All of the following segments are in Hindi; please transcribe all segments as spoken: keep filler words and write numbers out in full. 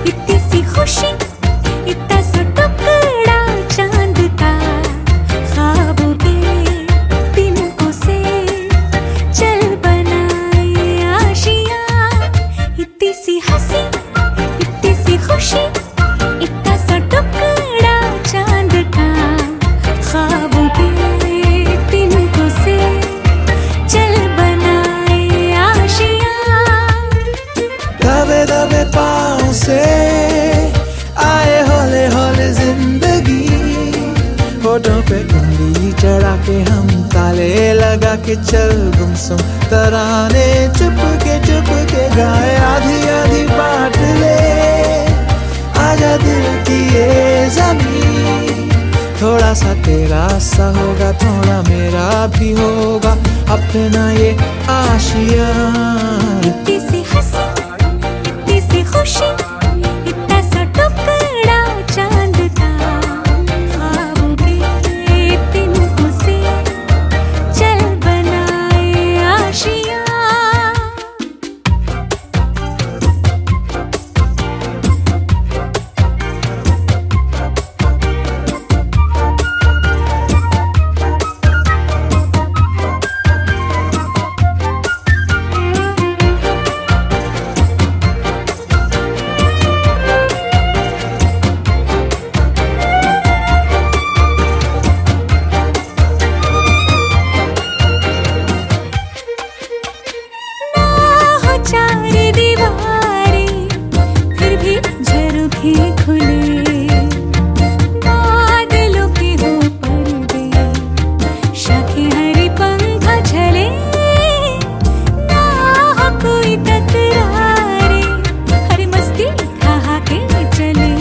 इतनी सी खुशी, इतना सा टुकड़ा चांद का, ख्वाबों के तिनकों से चल बनाए आशियां। इतनी सी हंसी, इतनी सी खुशी, इतना सा टुकड़ा चांद का, ख्वाबों के तिनकों से चल बनाए आशियां। दबे दबे पाँव से आए हौले हौले जिंदगी, होठों पे उंगली चढ़ा के हम ताले लगा के चल गुमसुम तराने चुप के चुप के गाए, आधी आधी बांट ले आजा दिल की ये ज़मीं। थोड़ा सा तेरा सा होगा, थोड़ा मेरा भी होगा, अपना ये आशियां। इतनी सी हंसी, इतनी सी खुशी, इतना सा टुकड़ा चांद का, ख्वाबों के तिनकों से चल बनाए आशियां। चार दीवारें फिर भी झरोखे खुले, बादलों के हो पर्दे, शाखें हरी पंखा झले, ना हो कोई तकरारे, हर मस्ती खा के चले,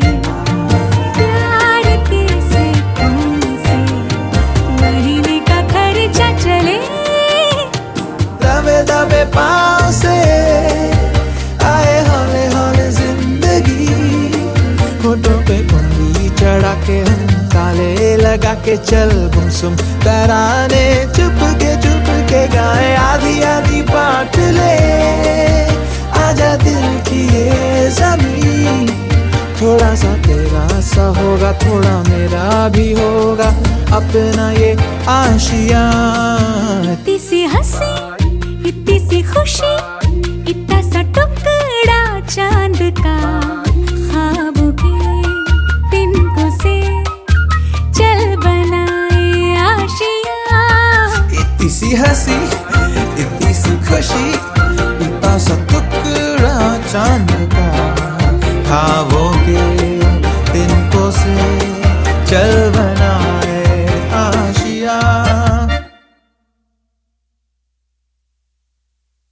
प्यार के से कौन से महीने का खर्चा चले। दबे दबे पाँव से आए हौले हौले जिंदगी, होठों पे उंगली चढ़ा के हम ताले लगा के चल गुमसुम तराने चुप के चुप के गाए, आधी आधी बांट ले आजा दिल की ये ज़मीं। थोड़ा सा तेरा सा होगा, थोड़ा मेरा भी होगा, अपना ये आशियां। इतनी सी हंसी, इतनी सी खुशी, इतना सा टुकड़ा चांद का, ख्वाबों के तिनकों से चल बनाए आशियां। इतनी सी हंसी, इतनी सी खुशी, इतना सा टुकड़ा चांद